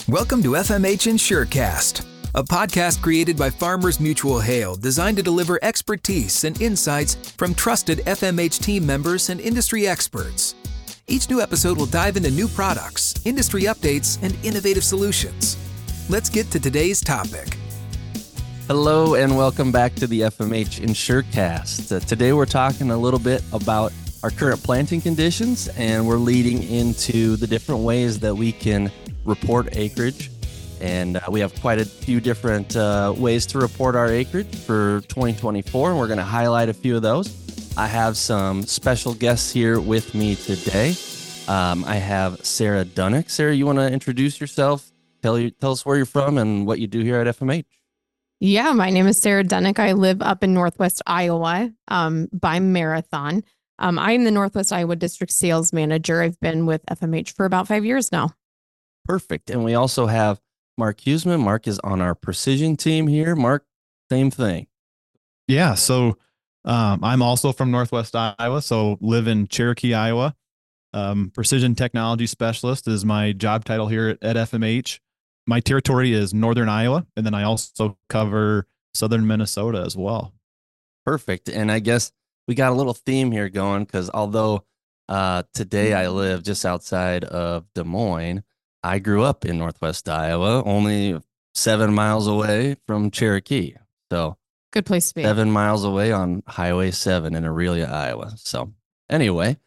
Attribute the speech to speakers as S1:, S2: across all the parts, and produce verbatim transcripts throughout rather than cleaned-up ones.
S1: Welcome to F M H InsureCast, a podcast created by Farmers Mutual Hail designed to deliver expertise and insights from trusted F M H team members and industry experts. Each new episode will dive into new products, industry updates, and innovative solutions. Let's get to today's topic.
S2: Hello and welcome back to the F M H InsureCast. Uh, today we're talking a little bit about our current planting conditions, and we're leading into the different ways that we can report acreage. And uh, we have quite a few different uh, ways to report our acreage for twenty twenty-four, and we're going to highlight a few of those. I have some special guests here with me today. Um, I have Sarah Dunnick. Sarah, you want to introduce yourself? Tell you, tell us where you're from and what you do here at F M H.
S3: Yeah, my name is Sarah Dunnick. I live up in Northwest Iowa um, by Marathon. Um, I'm the Northwest Iowa District Sales Manager. I've been with F M H for about five years now.
S2: Perfect. And we also have Mark Huseman. Mark is on our precision team here. Mark, same thing.
S4: Yeah. So um, I'm also from Northwest Iowa, so live in Cherokee, Iowa. Um, precision technology specialist is my job title here at, at F M H. My territory is Northern Iowa, and then I also cover Southern Minnesota as well.
S2: Perfect. And I guess we got a little theme here going because although uh, today I live just outside of Des Moines, I grew up in Northwest Iowa, only seven miles away from Cherokee. So
S3: good place to be.
S2: Seven miles away on Highway seven in Aurelia, Iowa. So anyway,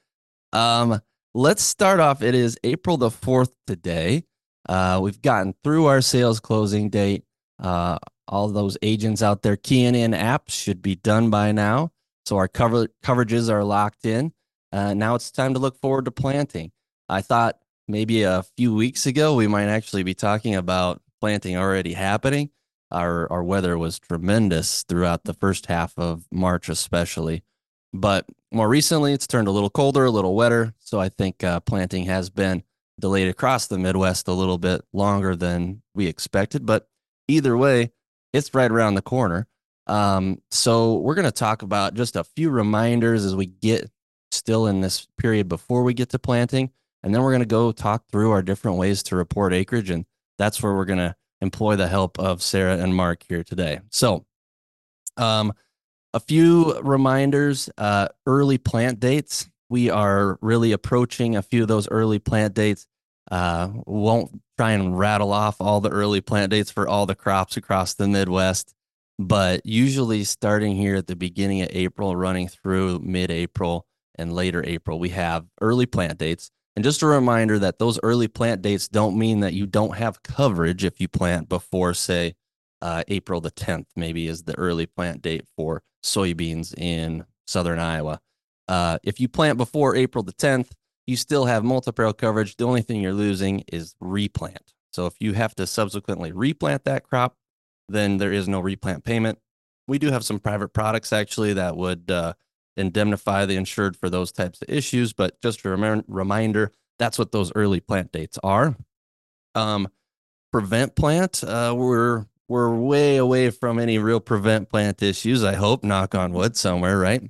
S2: um, let's start off. It is April the fourth today. Uh, we've gotten through our sales closing date. Uh, all those agents out there keying in apps should be done by now. So our cover coverages are locked in. Uh, now it's time to look forward to planting. I thought maybe a few weeks ago, we might actually be talking about planting already happening. Our, our weather was tremendous throughout the first half of March, especially. But more recently, it's turned a little colder, a little wetter. So I think uh, planting has been delayed across the Midwest a little bit longer than we expected. But either way, it's right around the corner. Um, so we're going to talk about just a few reminders as we get still in this period before we get to planting. And then we're going to go talk through our different ways to report acreage. And that's where we're going to employ the help of Sarah and Mark here today. So um, a few reminders, uh, early plant dates. We are really approaching a few of those early plant dates. Uh, won't try and rattle off all the early plant dates for all the crops across the Midwest, but usually starting here at the beginning of April, running through mid-April and later April, we have early plant dates. And just a reminder that those early plant dates don't mean that you don't have coverage if you plant before, say, uh, April the tenth, maybe is the early plant date for soybeans in Southern Iowa. Uh, if you plant before April the tenth, you still have multi-peril coverage. The only thing you're losing is replant. So if you have to subsequently replant that crop, then there is no replant payment. We do have some private products actually that would uh, indemnify the insured for those types of issues, but just a rem- reminder, that's what those early plant dates are. Um, prevent plant, uh, we're we're way away from any real prevent plant issues, I hope, knock on wood somewhere, right?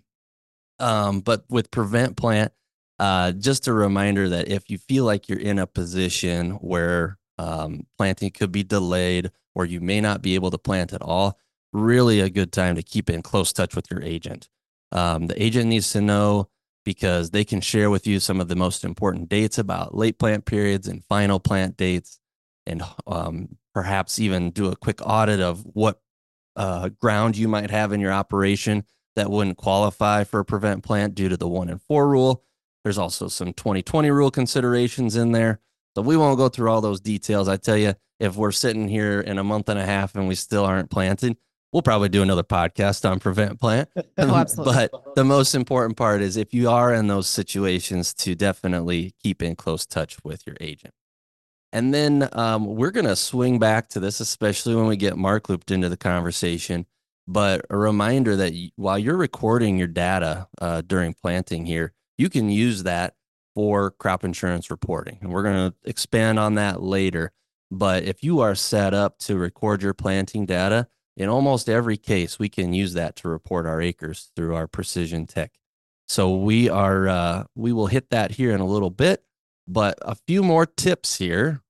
S2: Um, but with prevent plant, uh, just a reminder that if you feel like you're in a position where um, planting could be delayed or you may not be able to plant at all, really a good time to keep in close touch with your agent. Um, the agent needs to know because they can share with you some of the most important dates about late plant periods and final plant dates, and um, perhaps even do a quick audit of what uh, ground you might have in your operation that wouldn't qualify for a prevent plant due to the one and four rule. There's also some twenty twenty rule considerations in there. So we won't go through all those details. I tell you, if we're sitting here in a month and a half and we still aren't planting, we'll probably do another podcast on prevent plant.
S3: Oh, absolutely.
S2: But the most important part is if you are in those situations to definitely keep in close touch with your agent. And then um, we're going to swing back to this, especially when we get Mark looped into the conversation. But a reminder that while you're recording your data uh, during planting here, you can use that for crop insurance reporting. And we're going to expand on that later. But if you are set up to record your planting data, in almost every case, we can use that to report our acres through our precision tech. So we are uh, we will hit that here in a little bit, but a few more tips here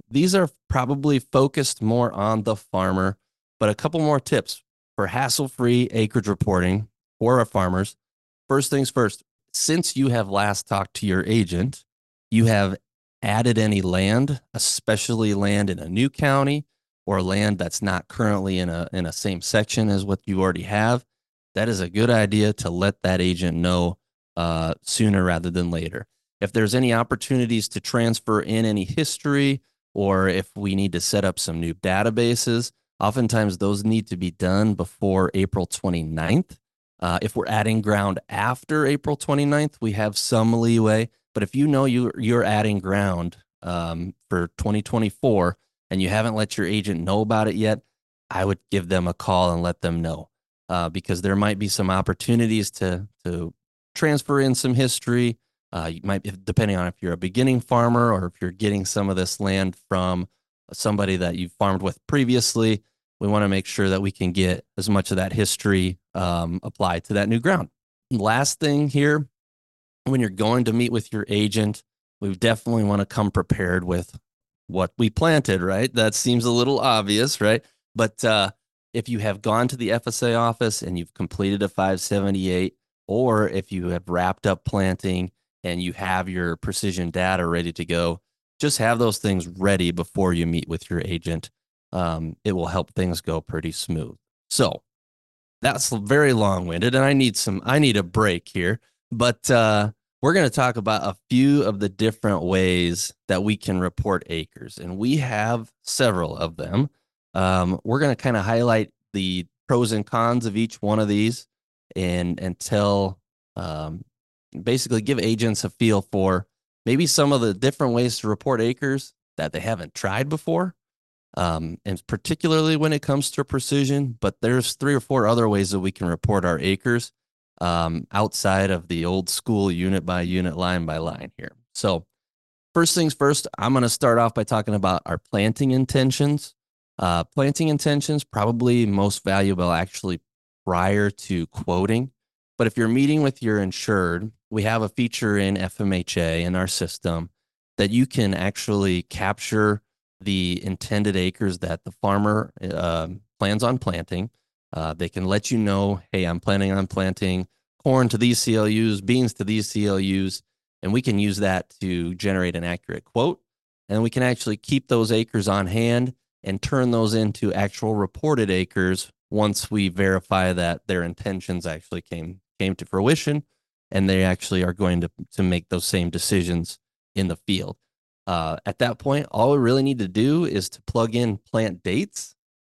S2: these are probably focused more on the farmer, but a couple more tips for hassle-free acreage reporting for our farmers. First things first, since you have last talked to your agent, you have added any land, especially land in a new county or land that's not currently in a in a same section as what you already have, that is a good idea to let that agent know uh, sooner rather than later. If there's any opportunities to transfer in any history, or if we need to set up some new databases, oftentimes those need to be done before April twenty-ninth. Uh, if we're adding ground after April twenty-ninth, we have some leeway. But if you know you, you're adding ground um, for twenty twenty-four and you haven't let your agent know about it yet, I would give them a call and let them know uh, because there might be some opportunities to, to transfer in some history. Uh, you might be, depending on if you're a beginning farmer or if you're getting some of this land from somebody that you've farmed with previously. We want to make sure that we can get as much of that history um, applied to that new ground. Last thing here, when you're going to meet with your agent, we definitely want to come prepared with what we planted, right? That seems a little obvious, right? But uh, if you have gone to the F S A office and you've completed a five seventy-eight, or if you have wrapped up planting and you have your precision data ready to go, just have those things ready before you meet with your agent. Um, it will help things go pretty smooth. So that's very long-winded, and I need some, I need a break here, but uh, we're going to talk about a few of the different ways that we can report acres, and we have several of them. Um, we're going to kind of highlight the pros and cons of each one of these and, and tell, um, basically give agents a feel for maybe some of the different ways to report acres that they haven't tried before. Um, and particularly when it comes to precision, but there's three or four other ways that we can report our acres um, outside of the old school unit by unit, line by line here. So first things first, I'm going to start off by talking about our planting intentions. Uh, planting intentions, probably most valuable actually prior to quoting. But if you're meeting with your insured, we have a feature in F M H A in our system that you can actually capture the intended acres that the farmer uh, plans on planting. Uh, they can let you know, hey, I'm planning on planting corn to these C L Us, beans to these C L Us, and we can use that to generate an accurate quote. And we can actually keep those acres on hand and turn those into actual reported acres once we verify that their intentions actually came came to fruition and they actually are going to, to make those same decisions in the field. Uh, at that point, all we really need to do is to plug in plant dates,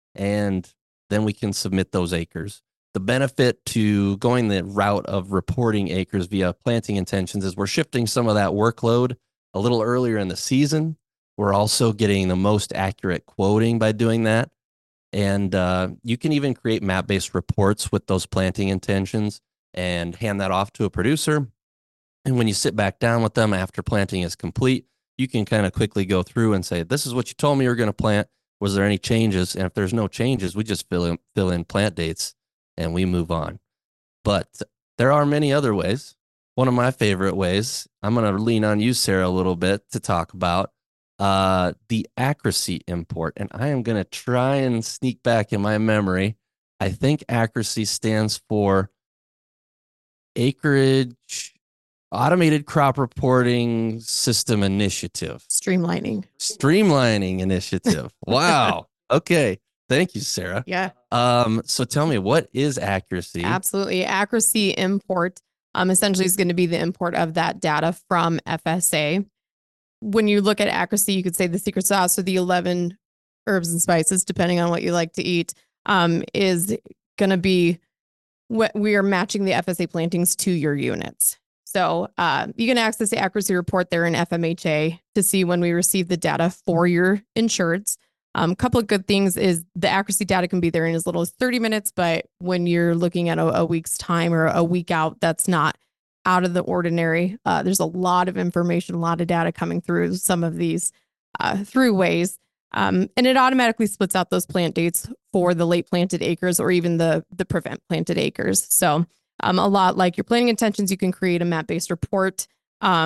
S2: and then we can submit those acres. The benefit to going the route of reporting acres via planting intentions is we're shifting some of that workload a little earlier in the season. We're also getting the most accurate quoting by doing that. And uh, you can even create map-based reports with those planting intentions and hand that off to a producer. And when you sit back down with them after planting is complete, you can kind of quickly go through and say, this is what you told me you were going to plant. Was there any changes? And if there's no changes, we just fill in, fill in plant dates and we move on. But there are many other ways. One of my favorite ways, I'm going to lean on you, Sarah, a little bit to talk about uh, the accuracy import. And I am going to try and sneak back in my memory. I think accuracy stands for acreage Automated Crop Reporting System Initiative.
S3: Streamlining.
S2: Streamlining Initiative. Wow. Okay. Thank you, Sarah.
S3: Yeah.
S2: Um, so tell me, what is accuracy?
S3: Absolutely. Accuracy import um, essentially is going to be the import of that data from F S A. When you look at accuracy, you could say the secret sauce or the eleven herbs and spices, depending on what you like to eat, um, is going to be what we are matching the F S A plantings to your units. So uh, you can access the accuracy report there in F M H A to see when we receive the data for your insureds. A um, couple of good things is the accuracy data can be there in as little as thirty minutes, but when you're looking at a, a week's time or a week out, that's not out of the ordinary. Uh, there's a lot of information, a lot of data coming through some of these uh, throughways. Um, and it automatically splits out those plant dates for the late planted acres or even the, the prevent planted acres. So Um, a lot like your planning intentions, you can create a map-based report um,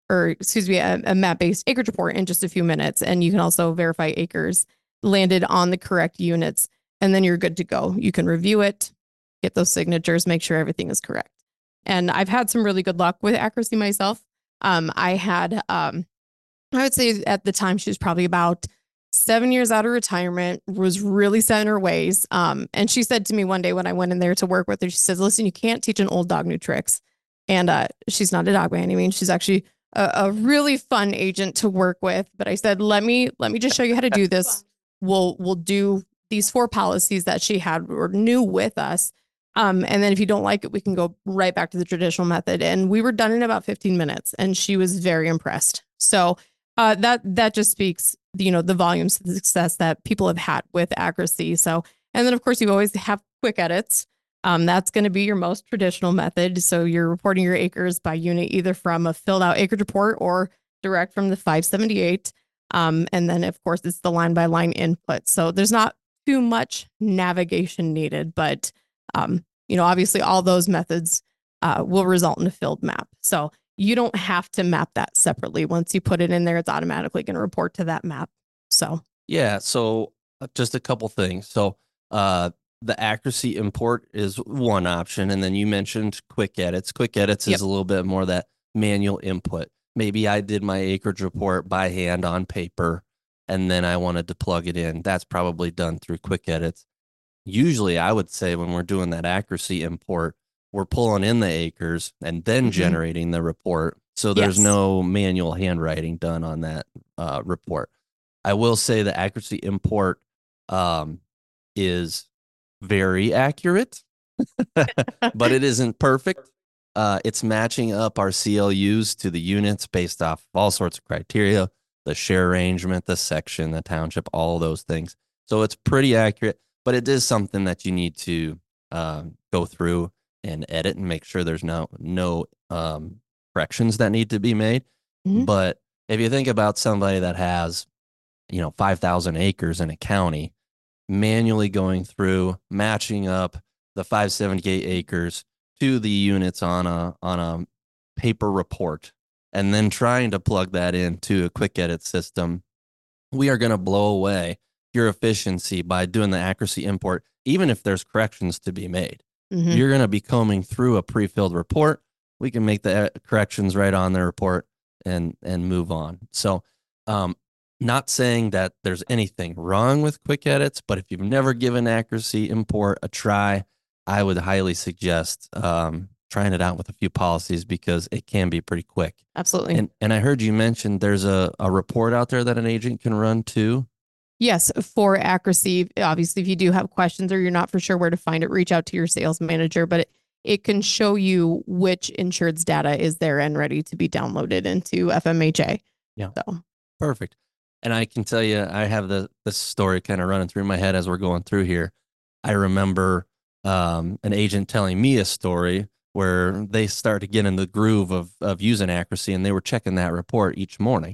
S3: or excuse me, a, a map-based acreage report in just a few minutes. And you can also verify acres landed on the correct units, and then you're good to go. You can review it, get those signatures, make sure everything is correct. And I've had some really good luck with accuracy myself. Um, I had, um, I would say at the time she was probably about seven years out of retirement, was really set in her ways. Um, and she said to me one day when I went in there to work with her, she says, listen, you can't teach an old dog new tricks. And uh, she's not a dog by any means. She's actually a, a really fun agent to work with. But I said, let me, let me just show you how to do this. We'll, we'll do these four policies that she had or new with us. Um, and then if you don't like it, we can go right back to the traditional method. And we were done in about fifteen minutes, and she was very impressed. So uh, that, that just speaks, you know, the volumes of the success that people have had with accuracy. So, and then of course you always have quick edits. Um, that's going to be your most traditional method. So you're reporting your acres by unit, either from a filled out acreage report or direct from the five seventy-eight. Um, and then of course it's the line by line input. So there's not too much navigation needed, but, um, you know, obviously all those methods, uh, will result in a filled map. So you don't have to map that separately. Once you put it in there, it's automatically going to report to that map. So,
S2: Yeah. So uh, just a couple things. So, uh, the accuracy import is one option. And then you mentioned quick edits. Quick edits
S3: Yep.
S2: is a little bit more that manual input. Maybe I did my acreage report by hand on paper, and then I wanted to plug it in. That's probably done through quick edits. Usually I would say when we're doing that accuracy import, we're pulling in the acres and then
S3: Mhm.
S2: generating the report. So there's
S3: Yes.
S2: no manual handwriting done on that uh, report. I will say the accuracy import um, is very accurate, but it isn't perfect. Uh, it's matching up our C L Us to the units based off of all sorts of criteria, the share arrangement, the section, the township, all those things. So it's pretty accurate, but it is something that you need to um, go through and edit and make sure there's no no um, corrections that need to be made.
S3: Mhm.
S2: But if you think about somebody that has, you know, five thousand acres in a county, manually going through, matching up the five seventy-eight acres to the units on a on a paper report, and then trying to plug that into a quick edit system, we are going to blow away your efficiency by doing the accuracy import, even if there's corrections to be made.
S3: Mhm.
S2: You're going to be combing through a pre-filled report. We can make the uh, corrections right on the report and and move on. So, um, not saying that there's anything wrong with quick edits, but if you've never given accuracy import a try, I would highly suggest um, trying it out with a few policies, because it can be pretty quick.
S3: Absolutely.
S2: And and I heard you mention there's a, a report out there that an agent can run too.
S3: Yes, for accuracy, obviously, if you do have questions or you're not for sure where to find it, reach out to your sales manager, but it, it can show you which insured's data is there and ready to be downloaded into F M H A.
S2: Yeah.
S3: So,
S2: Perfect. And I can tell you, I have the this story kind of running through my head as we're going through here. I remember um, an agent telling me a story where they started to get in the groove of of using accuracy, and they were checking that report each morning.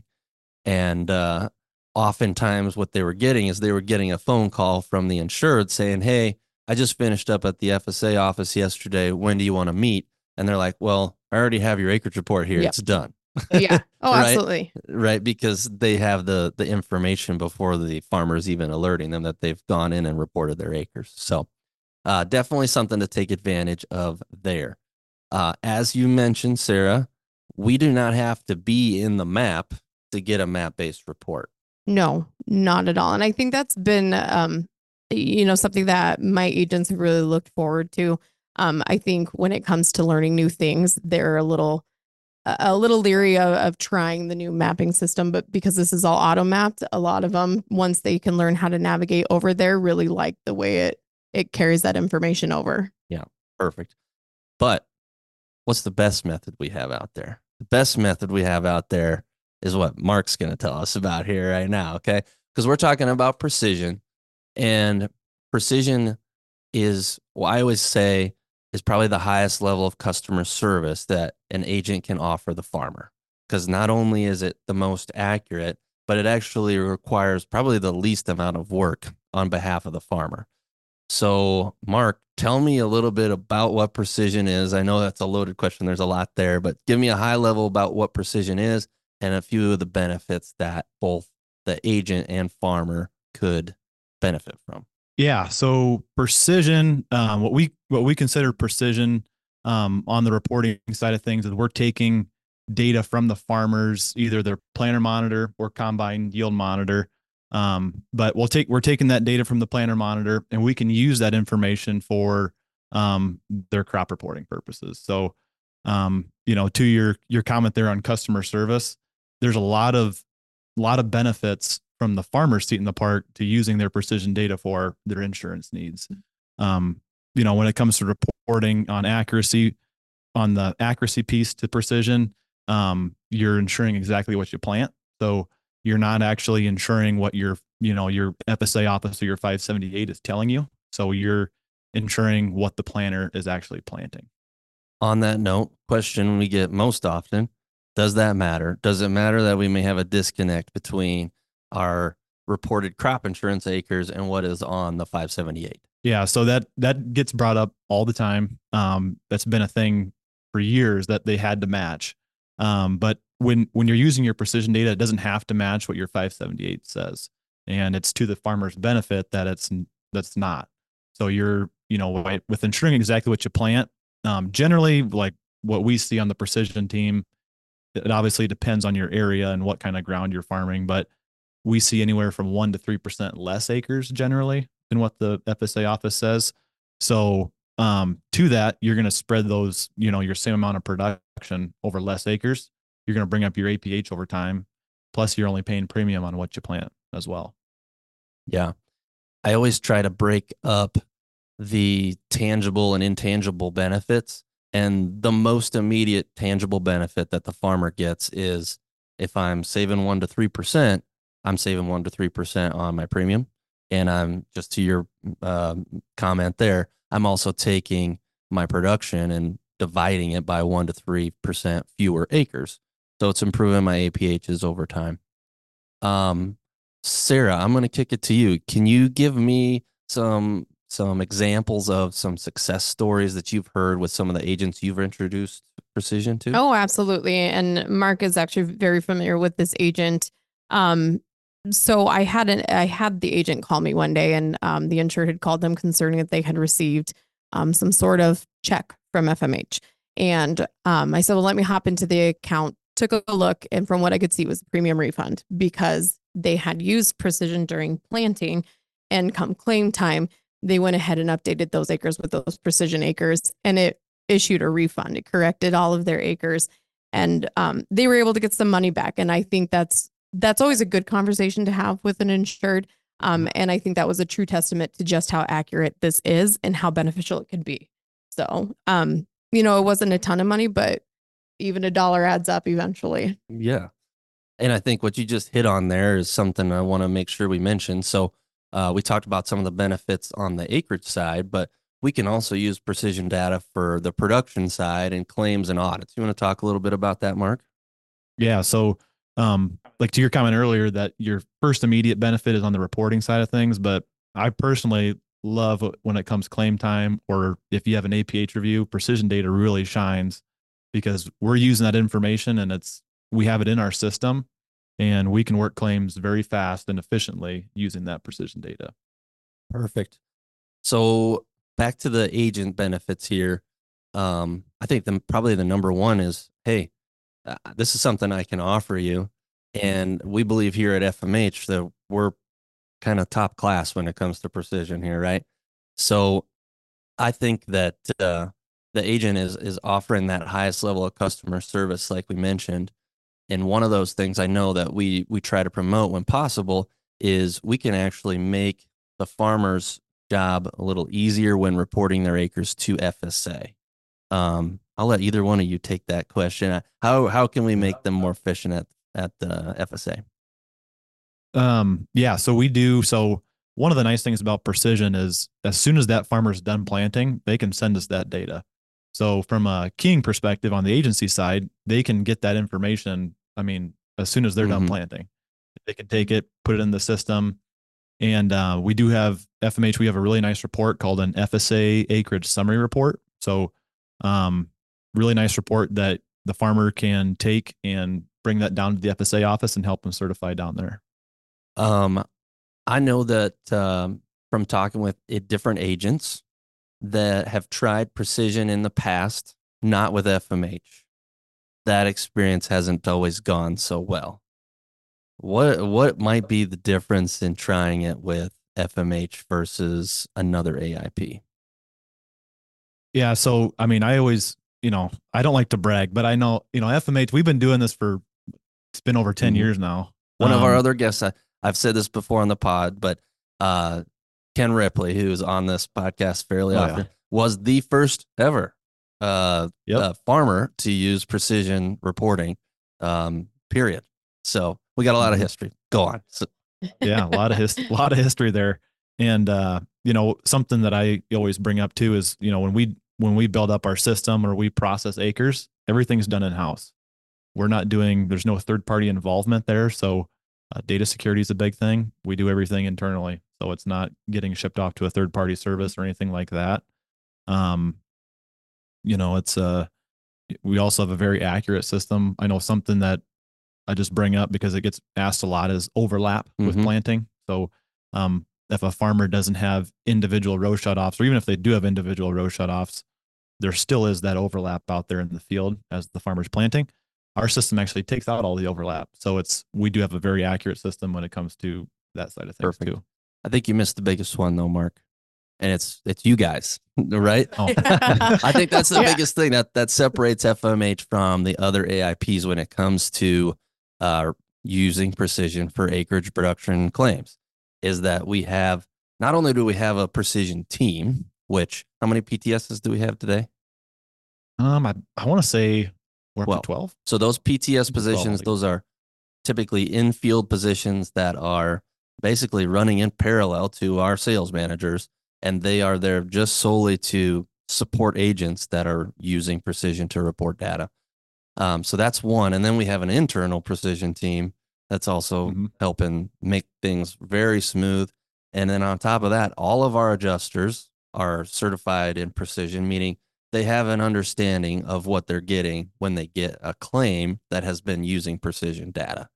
S2: And uh, oftentimes what they were getting is they were getting a phone call from the insured saying, hey, I just finished up at the F S A office yesterday. When do you want to meet? And they're like, well, I already have your acreage report here.
S3: Yep.
S2: It's done.
S3: yeah. Oh,
S2: Right.
S3: absolutely.
S2: Right, because they have the the information before the farmer's even alerting them that they've gone in and reported their acres. So uh, definitely something to take advantage of there. Uh, as you mentioned, Sarah, we do not have to be in the map to get a map-based report.
S3: No, not at all. And I think that's been, um, you know, something that my agents have really looked forward to. Um, I think when it comes to learning new things, they're a little, a a little leery of, of trying the new mapping system, but because this is all auto mapped, a lot of them, once they can learn how to navigate over there, really like the way it, it carries that information over.
S2: Perfect. But what's the best method we have out there? The best method we have out there is what Mark's going to tell us about here right now, okay? Because we're talking about precision, and precision is, well, I always say, is probably the highest level of customer service that an agent can offer the farmer. Because not only is it the most accurate, but it actually requires probably the least amount of work on behalf of the farmer. So, Mark, tell me a little bit about what precision is. I know that's a loaded question. There's a lot there, but give me a high level about what precision is and a few of the benefits that both the agent and farmer could benefit from.
S4: Yeah. So precision, um, what we what we consider precision um, on the reporting side of things is we're taking data from the farmers, either their planter monitor or combine yield monitor. Um, but we'll take we're taking that data from the planter monitor, and we can use that information for um, their crop reporting purposes. So, um, you know, to your your comment there on customer service, there's a lot of lot of benefits from the farmer's seat in the park to using their precision data for their insurance needs. Um, you know, when it comes to reporting on accuracy, on the accuracy piece to precision, um, you're ensuring exactly what you plant. So you're not actually ensuring what your, you know, your F S A office or your five seventy-eight is telling you. So you're ensuring what the planter is actually planting.
S2: On that note, question we get most often, does that matter? Does it matter that we may have a disconnect between our reported crop insurance acres and what is on the five seventy-eight?
S4: Yeah, so that that gets brought up all the time. Um, that's been a thing for years that they had to match. Um, but when when you're using your precision data, it doesn't have to match what your five seventy-eight says, and it's to the farmer's benefit that it's that's not. So you're you know with ensuring exactly what you plant. Um, generally, like what we see on the precision team, it obviously depends on your area and what kind of ground you're farming, but we see anywhere from one to three percent less acres generally than what the F S A office says. So um, to that, you're going to spread those, you know, your same amount of production over less acres. You're going to bring up your A P H over time. Plus, you're only paying premium on what you plant as well.
S2: Yeah. I always try to break up the tangible and intangible benefits. And the most immediate tangible benefit that the farmer gets is if I'm saving one to three percent, I'm saving one to three percent on my premium. And I'm just to your uh, comment there, I'm also taking my production and dividing it by one to three percent fewer acres. So it's improving my A P Hs over time. Um, Sarah, I'm going to kick it to you. Can you give me some some examples of some success stories that you've heard with some of the agents you've introduced precision to?
S3: Oh, absolutely. And Mark is actually very familiar with this agent. Um, so I had an I had the agent call me one day, and um, the insured had called them concerning that they had received um, some sort of check from F M H. And um, I said, well, let me hop into the account, took a look, and from what I could see, it was a premium refund because they had used precision during planting, and come claim time, they went ahead and updated those acres with those precision acres, and it issued a refund. It corrected all of their acres, and um, they were able to get some money back. And I think that's that's always a good conversation to have with an insured. Um, and I think that was a true testament to just how accurate this is and how beneficial it could be. So, um, you know, it wasn't a ton of money, but even a dollar adds up eventually.
S2: Yeah. And I think what you just hit on there is something I want to make sure we mention. So uh, we talked about some of the benefits on the acreage side, but we can also use precision data for the production side and claims and audits. You want to talk a little bit about that, Mark?
S4: Yeah. So um, like to your comment earlier that your first immediate benefit is on the reporting side of things, but I personally love when it comes claim time, or if you have an A P H review, precision data really shines because we're using that information and it's, we have it in our system and we can work claims very fast and efficiently using that precision data.
S2: Perfect. So back to the agent benefits here. Um, I think the, probably the number one is, hey, uh, this is something I can offer you. And we believe here at F M H that we're kind of top class when it comes to precision here, right? So I think that uh, the agent is is offering that highest level of customer service, like we mentioned. And one of those things I know that we we try to promote when possible is we can actually make the farmer's job a little easier when reporting their acres to F S A. Um, I'll let either one of you take that question. How how can we make them more efficient at at the F S A?
S4: Um, yeah, so we do. So one of the nice things about precision is as soon as that farmer's done planting, they can send us that data. So from a keying perspective on the agency side, they can get that information. I mean, as soon as they're mm-hmm. done planting, they can take it, put it in the system, And uh, we do have F M H. We have a really nice report called an F S A acreage summary report. So um, really nice report that the farmer can take and bring that down to the F S A office and help them certify down there.
S2: Um, I know that um, from talking with it, different agents that have tried precision in the past, not with F M H, that experience hasn't always gone so well. What what might be the difference in trying it with F M H versus another A I P?
S4: Yeah, so I mean, I always, you know, I don't like to brag, but I know, you know, F M H, we've been doing this for, it's been over ten
S2: Mhm.
S4: years now.
S2: One of our
S4: Um,
S2: other guests, I, I've said this before on the pod, but uh, Ken Ripley, who's on this podcast fairly
S4: Oh,
S2: often,
S4: yeah.
S2: was the first ever uh,
S4: Yep.
S2: uh, farmer to use precision reporting, um, period. So we got a lot of
S4: Mhm.
S2: history. Go on. So,
S4: Yeah, a lot of his, a lot of history there. And uh, you know, something that I always bring up too is, you know, when we when we build up our system or we process acres, everything's done in house. We're not doing. There's no third party involvement there, so uh, data security is a big thing. We do everything internally, so it's not getting shipped off to a third party service or anything like that. Um, you know, it's uh, we also have a very accurate system. I know something that I just bring up because it gets asked a lot is overlap with
S2: Mhm.
S4: planting. So um, if a farmer doesn't have individual row shutoffs, or even if they do have individual row shutoffs, there still is that overlap out there in the field as the farmer's planting. Our system actually takes out all the overlap. So it's we do have a very accurate system when it comes to that side of things
S2: Perfect.
S4: too.
S2: I think you missed the biggest one though, Mark, and it's it's you guys, right?
S4: Oh.
S2: I think that's the
S3: Yeah.
S2: biggest thing that that separates F M H from the other A I Ps when it comes to uh, using precision for acreage production claims, is that we have not only do we have a precision team, which how many P T Ss do we have today?
S4: Um, I, I want to say we're up
S2: Well,
S4: to twelve.
S2: So those P T S
S4: It's twelve, I
S2: positions,
S4: think.
S2: those are typically in-field positions that are basically running in parallel to our sales managers, and they are there just solely to support agents that are using precision to report data. Um, so that's one. And then we have an internal precision team that's also
S4: Mhm.
S2: helping make things very smooth. And then on top of that, all of our adjusters are certified in precision, meaning they have an understanding of what they're getting when they get a claim that has been using precision data.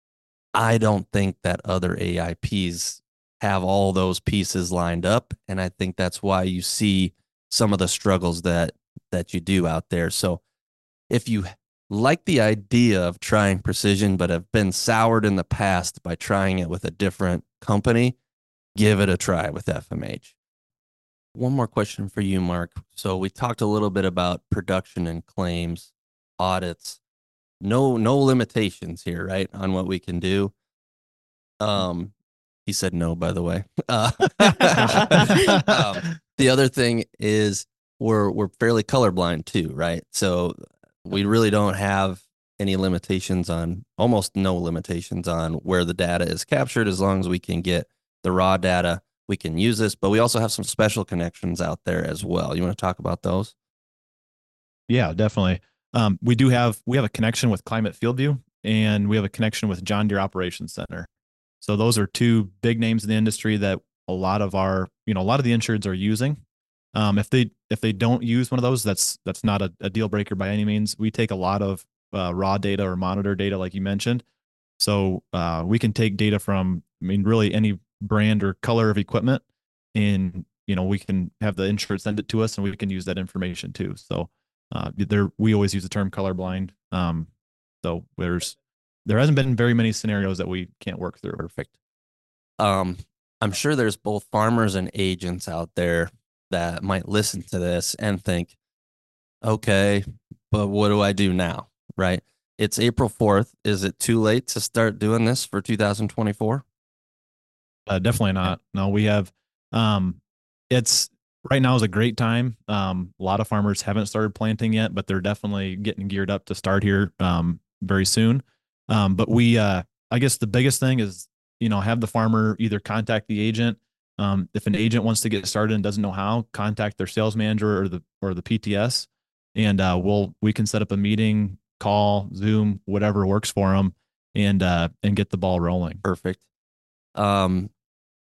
S2: I don't think that other A I Ps have all those pieces lined up, and I think that's why you see some of the struggles that that you do out there. So if you like the idea of trying precision but have been soured in the past by trying it with a different company, give it a try with F M H. One more question for you, Mark. So we talked a little bit about production and claims, audits. No, no limitations here, right, on what we can do. Um, he said no, by the way. Uh, um, the other thing is we're we're fairly colorblind too, right? So we really don't have any limitations on, almost no limitations on where the data is captured, as long as we can get the raw data. We can use this, but we also have some special connections out there as well. You want to talk about those?
S4: Yeah, definitely. Um, we do have we have a connection with Climate FieldView, and we have a connection with John Deere Operations Center. So those are two big names in the industry that a lot of our, you know, a lot of the insureds are using. Um, if they if they don't use one of those, that's that's not a, a deal breaker by any means. We take a lot of uh, raw data or monitor data, like you mentioned. So uh, we can take data from, I mean, really any brand or color of equipment, and you know we can have the insured send it to us, and we can use that information too. So uh, there, we always use the term colorblind. Um, so there's there hasn't been very many scenarios that we can't work through.
S2: Perfect. Um, I'm sure there's both farmers and agents out there that might listen to this and think, okay, but what do I do now? Right? It's April fourth. Is it too late to start doing this for two thousand twenty-four?
S4: Uh, definitely not. No, we have. Um, it's right now is a great time. Um, a lot of farmers haven't started planting yet, but they're definitely getting geared up to start here um, very soon. Um, but we, uh, I guess, the biggest thing is, you know, have the farmer either contact the agent. Um, if an agent wants to get started and doesn't know how, contact their sales manager or the or the P T S, and uh, we'll we can set up a meeting, call, Zoom, whatever works for them, and uh, and get the ball rolling.
S2: Perfect. Um,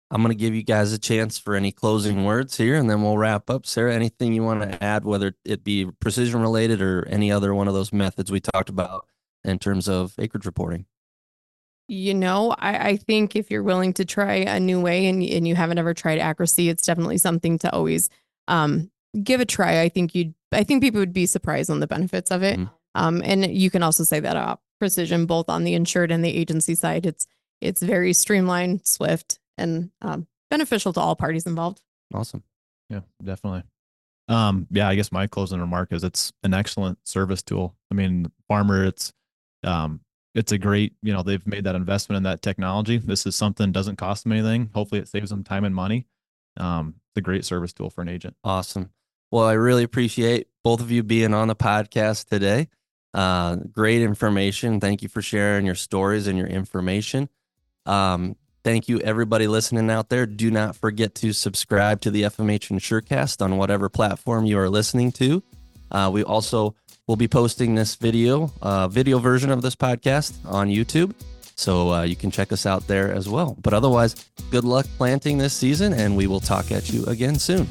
S2: I'm going to give you guys a chance for any closing words here, and then we'll wrap up. Sarah, anything you want to add, whether it be precision related or any other one of those methods we talked about in terms of acreage reporting?
S3: You know, I, I think if you're willing to try a new way and, and you haven't ever tried accuracy, it's definitely something to always um, give a try. I think you'd, I think people would be surprised on the benefits of it. Mm-hmm. Um, and you can also say that uh, precision, both on the insured and the agency side, it's, it's very streamlined, swift, and um, beneficial to all parties involved.
S2: Awesome.
S4: Yeah, definitely. Um, yeah, I guess my closing remark is it's an excellent service tool. I mean, farmer, it's, um, it's a great, you know, they've made that investment in that technology. This is something that doesn't cost them anything. Hopefully it saves them time and money. Um, it's a great service tool for an agent.
S2: Awesome. Well, I really appreciate both of you being on the podcast today. Uh, great information. Thank you for sharing your stories and your information. Um, thank you, everybody listening out there. Do not forget to subscribe to the F M H InsureCast on whatever platform you are listening to. Uh, we also will be posting this video, uh, video version of this podcast on YouTube. So uh, you can check us out there as well. But otherwise, good luck planting this season, and we will talk at you again soon.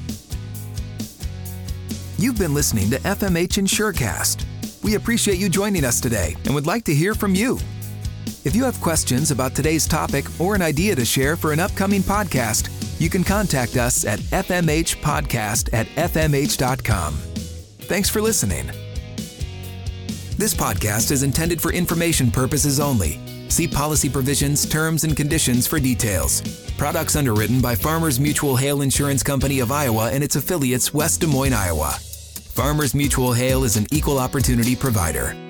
S1: You've been listening to F M H InsureCast. We appreciate you joining us today and would like to hear from you. If you have questions about today's topic or an idea to share for an upcoming podcast, you can contact us at f m h podcast at f m h dot com. Thanks for listening. This podcast is intended for information purposes only. See policy provisions, terms, and conditions for details. Products underwritten by Farmers Mutual Hail Insurance Company of Iowa and its affiliates, West Des Moines, Iowa. Farmers Mutual Hail is an equal opportunity provider.